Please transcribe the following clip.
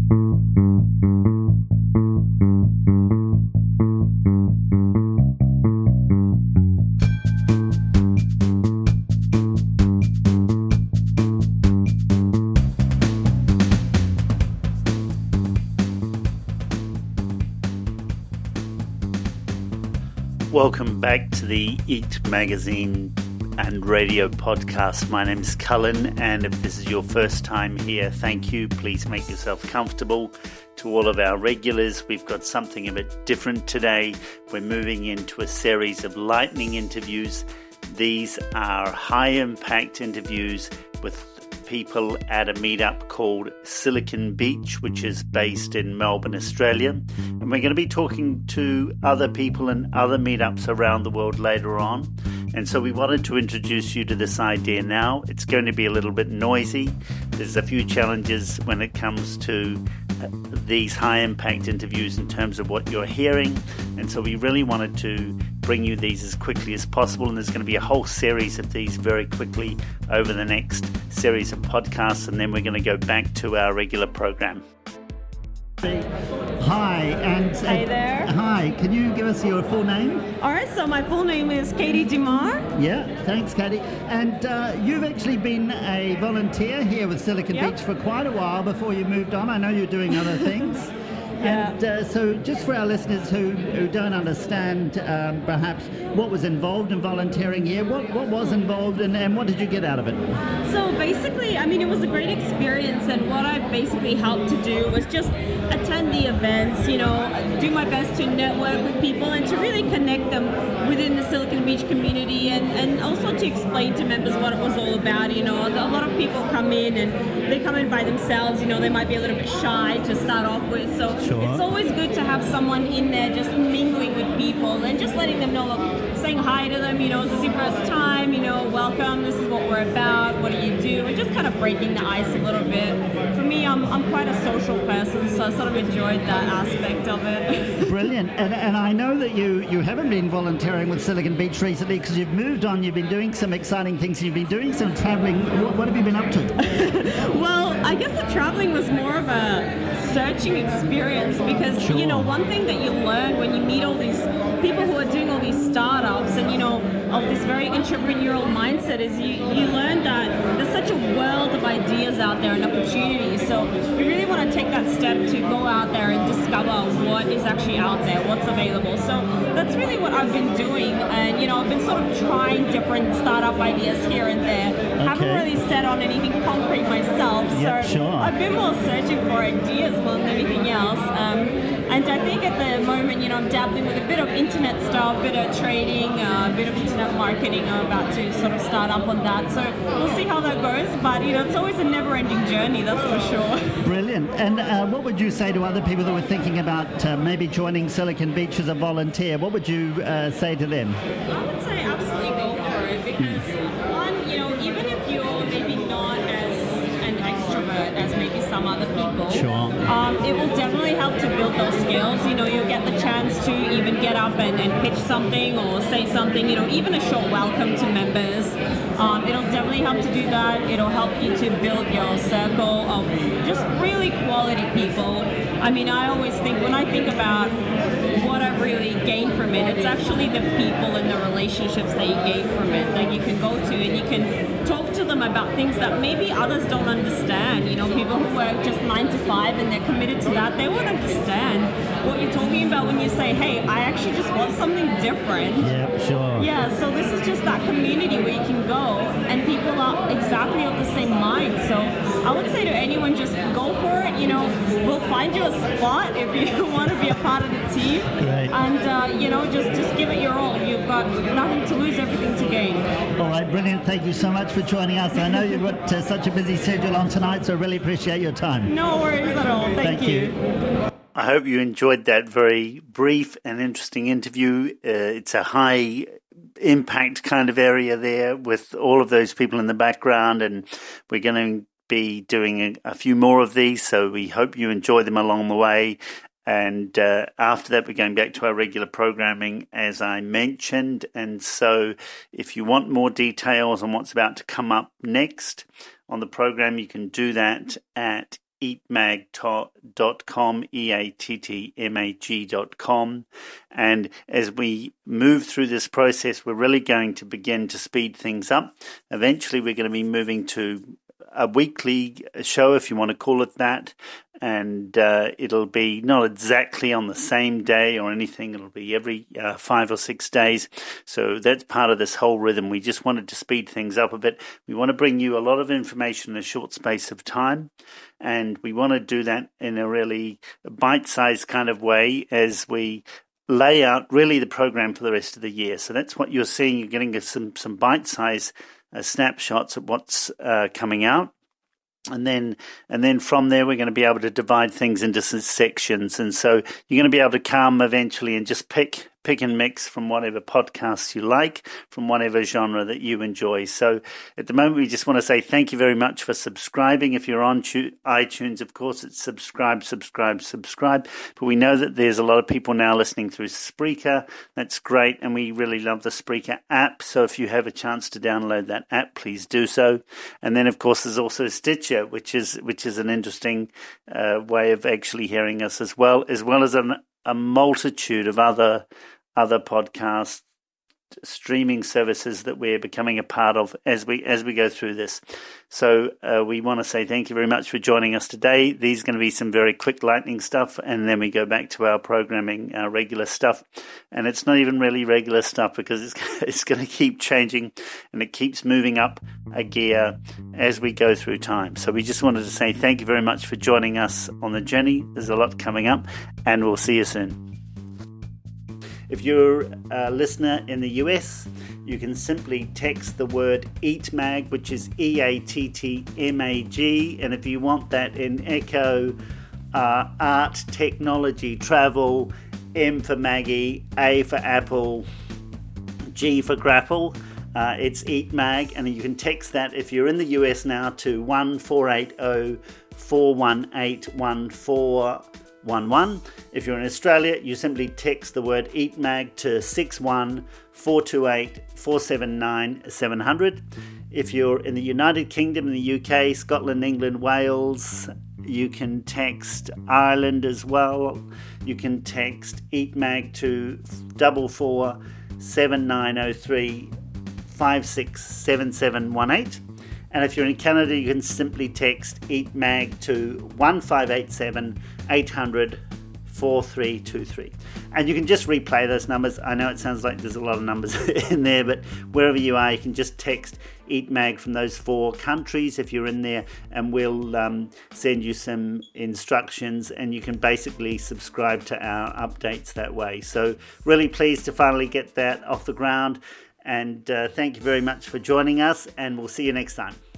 Welcome back to the Eat Magazine and Radio podcast. My name is Cullen, and if this is your first time here, thank you. Please make yourself comfortable. To all of our regulars, we've got something a bit different today. We're moving into a series of lightning interviews. These are high-impact interviews with people at a meetup called Silicon Beach, which is based in Melbourne, Australia. And we're going to be talking to other people in other meetups around the world later on. And so we wanted to introduce you to this idea now. It's going to be a little bit noisy. There's a few challenges when it comes to these high-impact interviews in terms of what you're hearing. And so we really wanted to bring you these as quickly as possible. And there's going to be a whole series of these very quickly over the next series of podcasts. And then we're going to go back to our regular program. Hi, and hey there. Hi, can you give us your full name? All right, so my full name is Katie Demar. Yeah, thanks, Katie. And you've actually been a volunteer here with Silicon Beach for quite a while before you moved on. I know you're doing other things. Yeah. And so just for our listeners who don't understand perhaps what was involved in volunteering here, what was involved and what did you get out of it? So basically, I mean, it was a great experience, and what I basically helped to do was just attend the events, you know, do my best to network with people and to really connect them within the Silicon Beach community, and also to explain to members what it was all about. You know, a lot of people come in and they come in by themselves, you know, they might be a little bit shy to start off with, so it's always good to have someone in there just mingling with people and just letting them know, look, saying hi to them, you know, is this your first time, you know, welcome, this is what we're about, what do you do, and just kind of breaking the ice a little bit. For me, I'm quite a social person, so I sort of enjoyed that aspect of it. Brilliant. And I know that you haven't been volunteering with Silicon Beach recently because you've moved on, you've been doing some exciting things, you've been doing some traveling. What have you been up to? Well, I guess the traveling was more of a searching experience because, you know, one thing that you learn when you meet all these people who are doing all these startups and, you know, of this very entrepreneurial mindset is you learn that there's such a world of ideas out there and opportunities. So you really want to take that step to go out there and discover what is actually out there, what's available. So that's really what I've been doing. And, you know, I've been sort of trying different startup ideas here and there. Okay. Haven't really set on anything concrete myself. So I've been more searching for ideas more than anything else. And I think at the moment, you know, I'm dabbling with a bit of internet stuff, a bit of trading, a bit of internet marketing. I'm about to sort of start up on that. So we'll see how that goes. But, you know, it's always a never-ending journey, that's for sure. Brilliant. And what would you say to other people that were thinking about maybe joining Silicon Beach as a volunteer? What would you say to them? I would say absolutely go for it because, one, you know, even if you're maybe not as an extrovert as maybe some other people, it will definitely help to build those skills. You know, you'll get the chance to even get up and pitch something or say something, you know, even a short welcome to members. It'll definitely help to do that. It'll help you to build your circle of just really quality people. I mean, I always think, when I think about what I've really gained from it, it's actually the people and the relationships that you gain from it that you can go to and you can talk to them about things that maybe others don't understand. You know, people who work just 9 to 5 and they're committed to that, they won't understand what you're talking about when you say, hey, I actually just want something different. Yeah, sure. Yeah, so this is just that community where you can go and people are exactly of the same mind. So I would say to anyone, just go for it. You know, we'll find you a spot if you want to be a part of the team. Great. And, you know, just give it your all. You've got nothing to lose, everything to gain. All right, brilliant. Thank you so much for joining us. I know you've got such a busy schedule on tonight, so I really appreciate your time. No worries at all. Thank you. I hope you enjoyed that very brief and interesting interview. It's a high impact kind of area there with all of those people in the background, and we're going to be doing a few more of these, so we hope you enjoy them along the way. And after that, we're going back to our regular programming, as I mentioned. And so if you want more details on what's about to come up next on the program, you can do that at eatmag.com, EATTMAG.com. And as we move through this process, we're really going to begin to speed things up. Eventually, we're going to be moving to a weekly show, if you want to call it that, and it'll be not exactly on the same day or anything. It'll be every 5 or 6 days. So that's part of this whole rhythm. We just wanted to speed things up a bit. We want to bring you a lot of information in a short space of time, and we want to do that in a really bite-sized kind of way as we lay out really the program for the rest of the year. So that's what you're seeing. You're getting some bite-sized snapshots of what's coming out. And then from there, we're going to be able to divide things into sections. And so you're going to be able to come eventually and just pick and mix from whatever podcasts you like, from whatever genre that you enjoy. So at the moment, we just want to say thank you very much for subscribing. If you're on iTunes, of course, it's subscribe. But we know that there's a lot of people now listening through Spreaker. That's great. And we really love the Spreaker app. So if you have a chance to download that app, please do so. And then, of course, there's also Stitcher, which is an interesting way of actually hearing us as well as a multitude of other podcast streaming services that we're becoming a part of as we go through this. So we want to say thank you very much for joining us today. These are going to be some very quick lightning stuff, and then we go back to our programming, our regular stuff. And it's not even really regular stuff because it's going to keep changing, and it keeps moving up a gear as we go through time. So we just wanted to say thank you very much for joining us on the journey. There's a lot coming up, and we'll see you soon. If you're a listener in the US, you can simply text the word EATMAG, which is EATTMAG. And if you want that in Echo, art, technology, travel, M for Maggie, A for Apple, G for Grapple, it's EATMAG. And you can text that if you're in the US now to 1480-418-1411. If you're in Australia, you simply text the word EATMAG to 61428479700. If you're in the United Kingdom, in the UK, Scotland, England, Wales, you can text Ireland as well. You can text EATMAG to 447903567718. And if you're in Canada, you can simply text EATMAG to 1587 800 4323. And you can just replay those numbers. I know it sounds like there's a lot of numbers in there, but wherever you are, you can just text EATMAG from those 4 countries if you're in there, and we'll send you some instructions, and you can basically subscribe to our updates that way. So really pleased to finally get that off the ground. And thank you very much for joining us, and we'll see you next time.